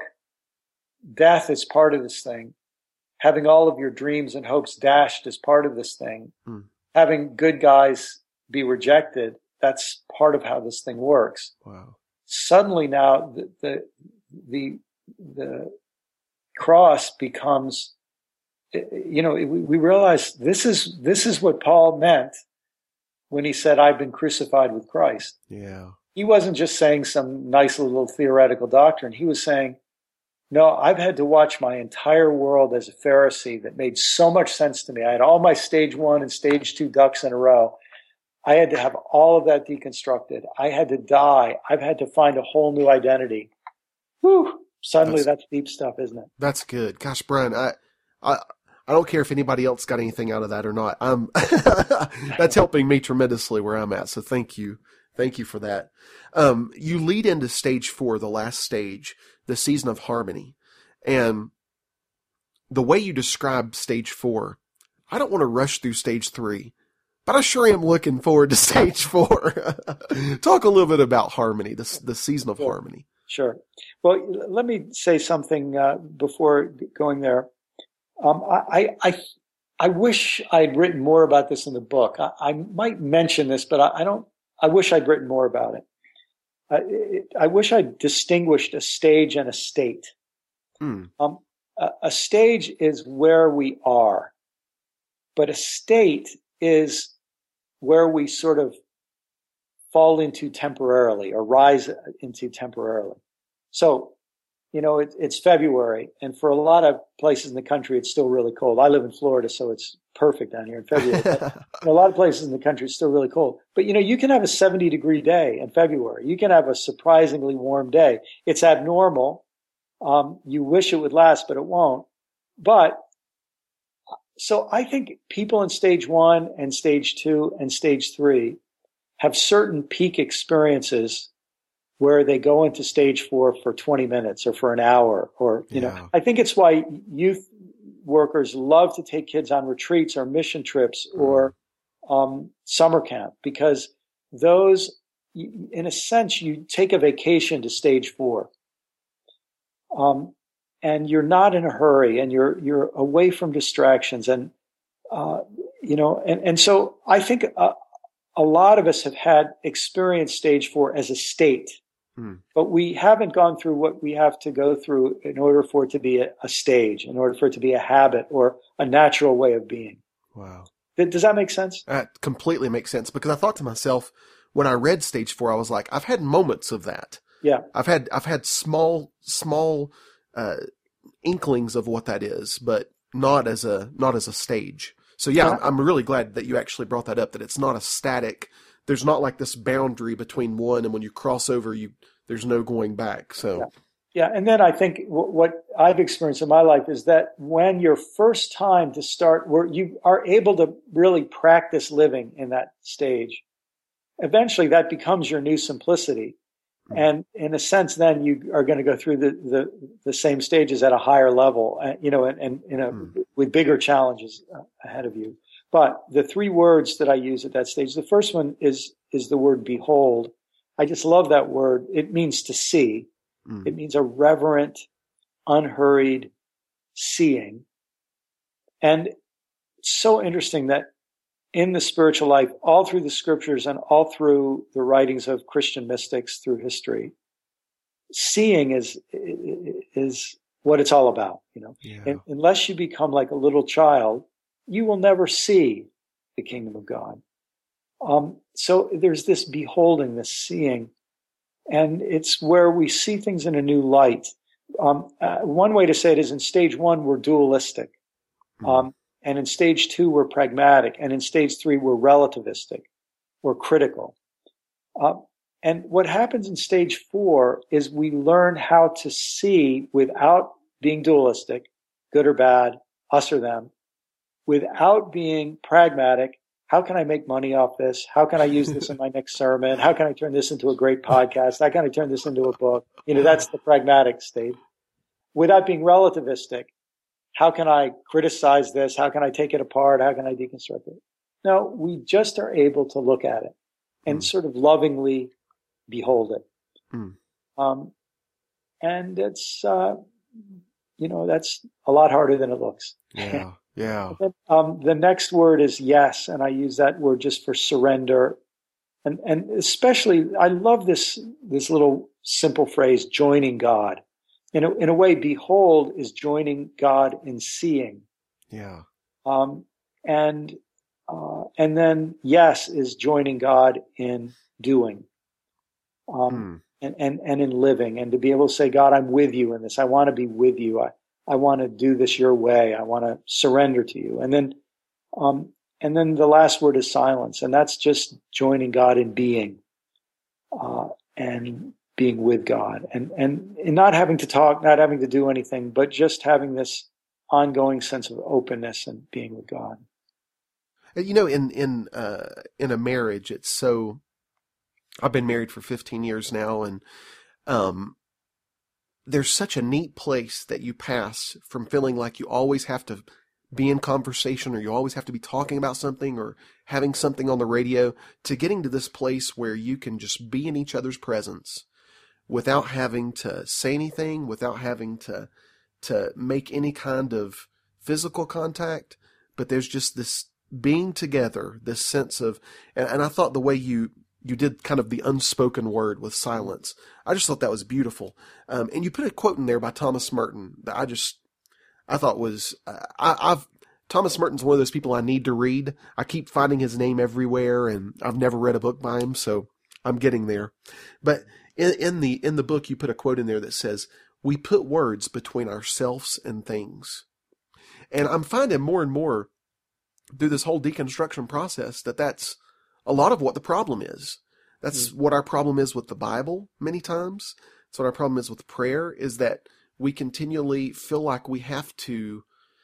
death is part of this thing. Having all of your dreams and hopes dashed is part of this thing. Mm. Having good guys be rejected, that's part of how this thing works. Wow. Suddenly now the, the, the, the cross becomes, you know, we, we realize this is, this is what Paul meant when he said, I've been crucified with Christ. Yeah. He wasn't just saying some nice little theoretical doctrine. He was saying, no, I've had to watch my entire world as a Pharisee that made so much sense to me. I had all my stage one and stage two ducks in a row. I had to have all of that deconstructed. I had to die. I've had to find a whole new identity. Whew. Suddenly that's, that's deep stuff, isn't it? That's good. Gosh, Brian, I, I, I don't care if anybody else got anything out of that or not. I'm, that's helping me tremendously where I'm at. So thank you. Thank you for that. Um, you lead into stage four, the last stage, the season of harmony. And the way you describe stage four, I don't want to rush through stage three, but I sure am looking forward to stage four. Talk a little bit about harmony, the, the season of Sure. harmony. Sure. Well, let me say something uh, before going there. Um, I, I, I wish I'd written more about this in the book. I, I might mention this, but I, I don't. I wish I'd written more about it. I, it, I wish I'd distinguished a stage and a state. Hmm. Um, a, a stage is where we are, but a state is where we sort of fall into temporarily or rise into temporarily. So, you know, it, it's February, and for a lot of places in the country, it's still really cold. I live in Florida, so it's perfect down here in February. But in a lot of places in the country, it's still really cold. But, you know, you can have a seventy degree day in February. You can have a surprisingly warm day. It's abnormal. Um, you wish it would last, but it won't. But so I think people in stage one and stage two and stage three have certain peak experiences where they go into stage four for twenty minutes or for an hour, or, you Yeah. know, I think it's why youth workers love to take kids on retreats or mission trips or um, summer camp, because those, in a sense, you take a vacation to stage four. Um, and you're not in a hurry, and you're, you're away from distractions. And, uh, you know, and, and so I think a, a lot of us have had experienced stage four as a state, hmm. but we haven't gone through what we have to go through in order for it to be a, a stage, in order for it to be a habit or a natural way of being. Wow. Does that make sense? That completely makes sense, because I thought to myself, when I read stage four, I was like, I've had moments of that. Yeah. I've had, I've had small, small, uh, inklings of what that is, but not as a, not as a stage. So yeah, I'm, I'm really glad that you actually brought that up, that it's not a static, there's not like this boundary between one, and when you cross over, you, there's no going back. So. Yeah. Yeah. And then I think w- what I've experienced in my life is that when your first time to start, where you are able to really practice living in that stage, eventually that becomes your new simplicity. And in a sense, then you are going to go through the, the, the same stages at a higher level, uh, you know, and, and you know, mm. with bigger challenges uh, ahead of you. But the three words that I use at that stage, the first one is, is the word behold. I just love that word. It means to see. Mm. It means a reverent, unhurried seeing. And it's so interesting that in the spiritual life, all through the scriptures and all through the writings of Christian mystics through history, seeing is is what it's all about. You know, yeah. And unless you become like a little child, you will never see the kingdom of God. Um, so there's this beholding, this seeing, and it's where we see things in a new light. Um, uh, one way to say it is, in stage one, we're dualistic. Mm-hmm. Um, And in stage two, we're pragmatic. And in stage three, we're relativistic. We're critical. Uh, and what happens in stage four is we learn how to see without being dualistic, good or bad, us or them, without being pragmatic. How can I make money off this? How can I use this in my next sermon? How can I turn this into a great podcast? How can I turn this into a book? You know, that's the pragmatic state. Without being relativistic. How can I criticize this? How can I take it apart? How can I deconstruct it? No, we just are able to look at it and mm. sort of lovingly behold it. Mm. Um, and it's, uh, you know, that's a lot harder than it looks. Yeah, yeah. Then, um, the next word is yes, and I use that word just for surrender. And, and especially, I love this, this little simple phrase, joining God. In a, in a way, behold is joining God in seeing. Yeah. Um, and, uh, and then yes is joining God in doing. Um, mm. and, and, and in living, and to be able to say, God, I'm with you in this. I want to be with you. I, I want to do this your way. I want to surrender to you. And then, um, and then the last word is silence. And that's just joining God in being, uh, and being with God, and, and, and not having to talk, not having to do anything, but just having this ongoing sense of openness and being with God. You know, in, in, uh, in a marriage, it's so, I've been married for fifteen years now, and um, there's such a neat place that you pass from feeling like you always have to be in conversation, or you always have to be talking about something or having something on the radio, to getting to this place where you can just be in each other's presence without having to say anything, without having to to make any kind of physical contact, but there's just this being together, this sense of, and, and I thought the way you you did kind of the unspoken word with silence, I just thought that was beautiful. Um, and you put a quote in there by Thomas Merton that I just, I thought was, uh, I, I've, Thomas Merton's one of those people I need to read. I keep finding his name everywhere, and I've never read a book by him, so I'm getting there. But in, in the in the book, you put a quote in there that says, "We put words between ourselves and things." And I'm finding more and more through this whole deconstruction process that that's a lot of what the problem is. That's mm. what our problem is with the Bible many times. That's what our problem is with prayer, is that we continually feel like we have to,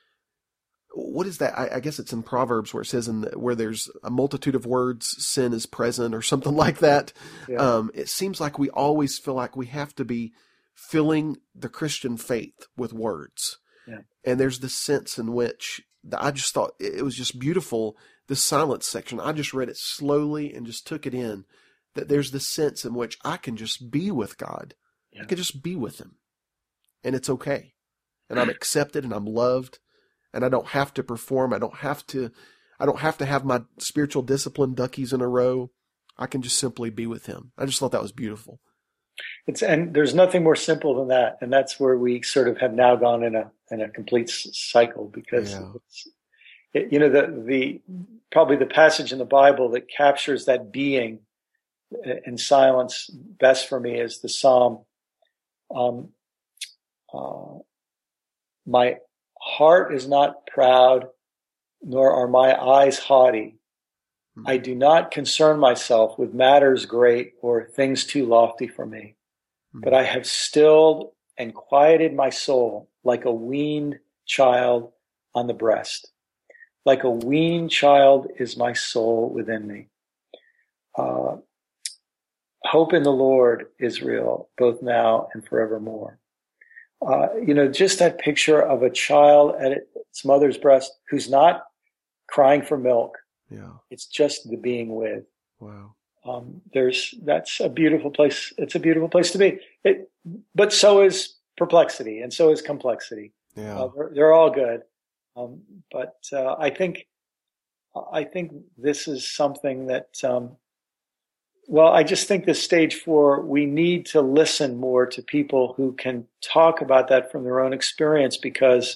what is that? I, I guess it's in Proverbs where it says in the, where there's a multitude of words, sin is present, or something like that. Yeah. Um, it seems like we always feel like we have to be filling the Christian faith with words. Yeah. And there's this sense in which I just thought it was just beautiful, this silence section. I just read it slowly and just took it in, that there's this sense in which I can just be with God. Yeah. I can just be with him. And it's okay. And I'm accepted and I'm loved. And I don't have to perform. I don't have to, I don't have to have my spiritual discipline duckies in a row. I can just simply be with him. I just thought that was beautiful. It's, and there's nothing more simple than that. And that's where we sort of have now gone in a, in a complete cycle, because yeah. it's, it, you know, the, the, probably the passage in the Bible that captures that being in silence best for me is the Psalm, um, uh, my heart is not proud, nor are my eyes haughty. Mm-hmm. I do not concern myself with matters great or things too lofty for me, mm-hmm. but I have stilled and quieted my soul like a weaned child on the breast. Like a weaned child is my soul within me. Uh, hope in the Lord, Israel, both now and forevermore. Uh, you know, just that picture of a child at its mother's breast who's not crying for milk. Yeah. It's just the being with. Wow. Um, there's, that's a beautiful place. It's a beautiful place to be. It, but so is perplexity, and so is complexity. Yeah. Uh, they're, they're all good. Um, but, uh, I think, I think this is something that, um, well, I just think this stage four, we need to listen more to people who can talk about that from their own experience, because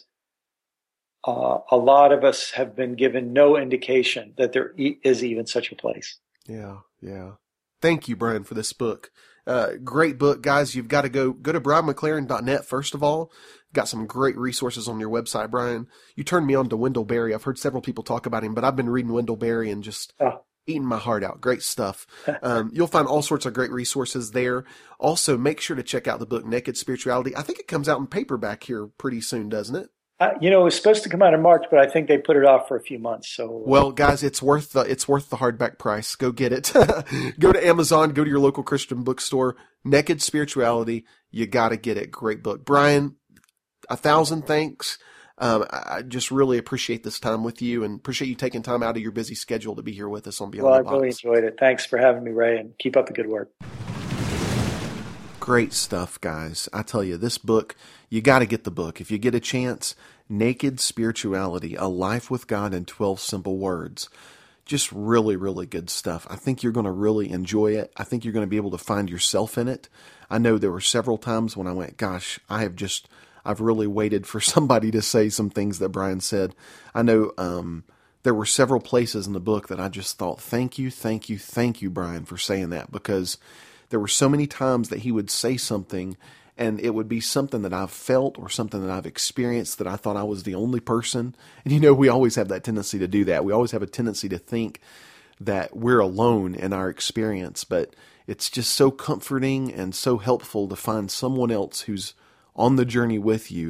uh, a lot of us have been given no indication that there e- is even such a place. Yeah, yeah. Thank you, Brian, for this book. Uh, great book, guys. You've got to go, go to brian mclaren dot net first of all. Got some great resources on your website, Brian. You turned me on to Wendell Berry. I've heard several people talk about him, but I've been reading Wendell Berry and just... Oh. eating my heart out. Great stuff. Um, you'll find all sorts of great resources there. Also, make sure to check out the book, Naked Spirituality. I think it comes out in paperback here pretty soon, doesn't it? Uh, you know, it was supposed to come out in March, but I think they put it off for a few months. So, well, guys, it's worth the it's worth the hardback price. Go get it. Go to Amazon. Go to your local Christian bookstore. Naked Spirituality. You got to get it. Great book, Brian. A thousand thanks. Um, I just really appreciate this time with you, and appreciate you taking time out of your busy schedule to be here with us on Beyond well, the Box. Well, I really enjoyed it. Thanks for having me, Ray, and keep up the good work. Great stuff, guys. I tell you, this book, you got to get the book. If you get a chance, Naked Spirituality, A Life with God in twelve Simple Words. Just really, really good stuff. I think you're going to really enjoy it. I think you're going to be able to find yourself in it. I know there were several times when I went, gosh, I have just... I've really waited for somebody to say some things that Brian said. I know um, there were several places in the book that I just thought, thank you, thank you, thank you, Brian, for saying that, because there were so many times that he would say something and it would be something that I've felt or something that I've experienced that I thought I was the only person. And you know, we always have that tendency to do that. We always have a tendency to think that we're alone in our experience, but it's just so comforting and so helpful to find someone else who's on the journey with you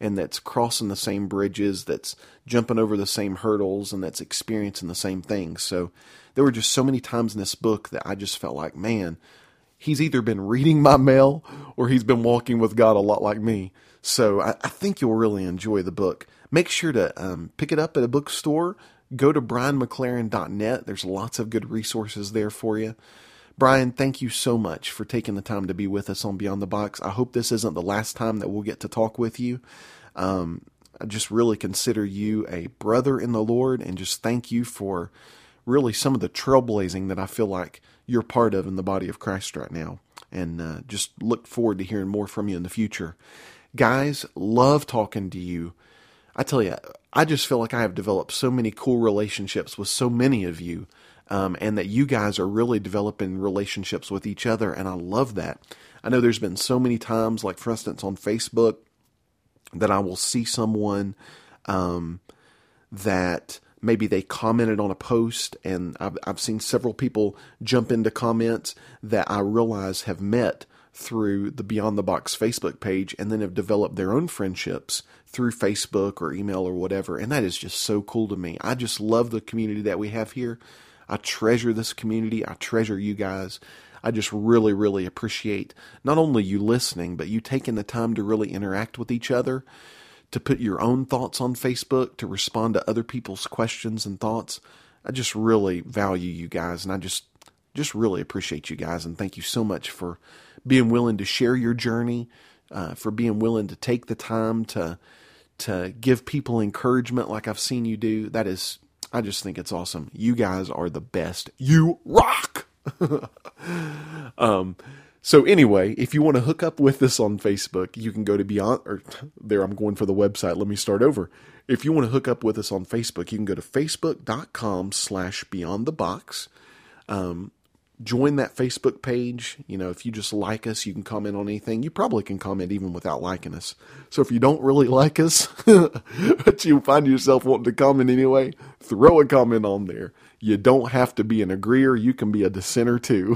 and that's crossing the same bridges, that's jumping over the same hurdles, and that's experiencing the same things. So there were just so many times in this book that I just felt like, man, he's either been reading my mail or he's been walking with God a lot like me. So I, I think you'll really enjoy the book. Make sure to um, pick it up at a bookstore. Go to brian mclaren dot net. There's lots of good resources there for you. Brian, thank you so much for taking the time to be with us on Beyond the Box. I hope this isn't the last time that we'll get to talk with you. Um, I just really consider you a brother in the Lord, and just thank you for really some of the trailblazing that I feel like you're part of in the body of Christ right now. And uh, just look forward to hearing more from you in the future. Guys, love talking to you. I tell you, I just feel like I have developed so many cool relationships with so many of you. Um, and that you guys are really developing relationships with each other, and I love that. I know there's been so many times, like for instance on Facebook, that I will see someone um, that maybe they commented on a post, and I've, I've seen several people jump into comments that I realize have met through the Beyond the Box Facebook page, and then have developed their own friendships through Facebook or email or whatever, and that is just so cool to me. I just love the community that we have here. I treasure this community. I treasure you guys. I just really, really appreciate not only you listening, but you taking the time to really interact with each other, to put your own thoughts on Facebook, to respond to other people's questions and thoughts. I just really value you guys, and I just, just really appreciate you guys, and thank you so much for being willing to share your journey, uh, for being willing to take the time to, to give people encouragement like I've seen you do. That is I just think it's awesome. You guys are the best. You rock! um, so anyway, if you want to hook up with us on Facebook, you can go to Beyond, or there I'm going for the website. Let me start over. If you want to hook up with us on Facebook, you can go to facebook.com slash Beyond the Box. Um, join that Facebook page. You know, if you just like us, you can comment on anything. You probably can comment even without liking us. So if you don't really like us, but you find yourself wanting to comment anyway, throw a comment on there. You don't have to be an agreeer. You can be a dissenter too.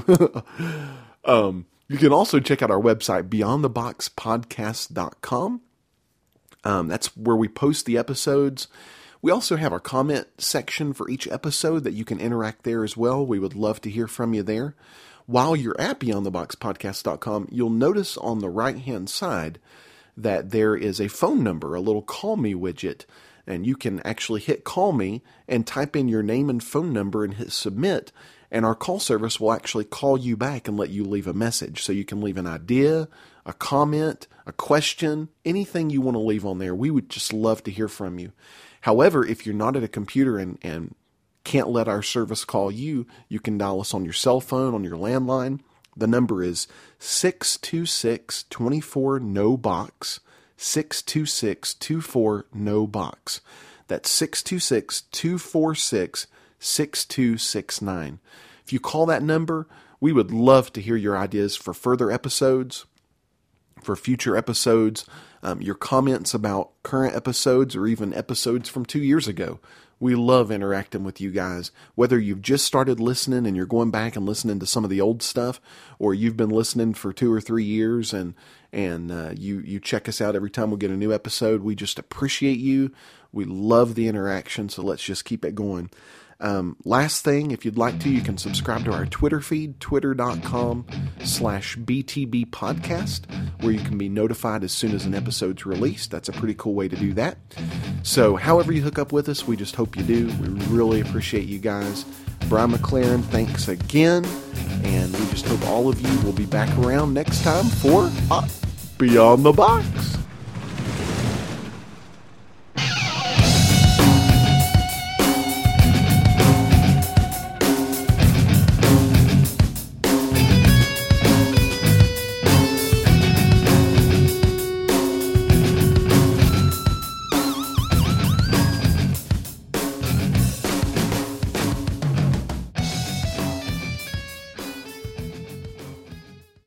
um, you can also check out our website, beyond the box podcast dot com. Um, that's where we post the episodes. We also have our comment section for each episode that you can interact there as well. We would love to hear from you there. While you're at beyond the box podcast dot com, you'll notice on the right-hand side that there is a phone number, a little call me widget, and you can actually hit call me and type in your name and phone number and hit submit, and our call service will actually call you back and let you leave a message. So you can leave an idea, a comment, a question, anything you want to leave on there. We would just love to hear from you. However, if you're not at a computer and, and can't let our service call you, you can dial us on your cell phone, on your landline. The number is six two six, two four, N O box, six two six, two four, N O box. That's six two six, two four six, six two six nine. If you call that number, we would love to hear your ideas for further episodes, for future episodes, um, your comments about current episodes or even episodes from two years ago. We love interacting with you guys, whether you've just started listening and you're going back and listening to some of the old stuff, or you've been listening for two or three years and and uh, you, you check us out every time we get a new episode. We just appreciate you. We love the interaction, so let's just keep it going. Um, last thing, if you'd like to, you can subscribe to our Twitter feed, twitter.com slash BTB podcast, where you can be notified as soon as an episode's released. That's a pretty cool way to do that. So however you hook up with us, we just hope you do. We really appreciate you guys. Brian McLaren, thanks again. And we just hope all of you will be back around next time for uh, Beyond the Box.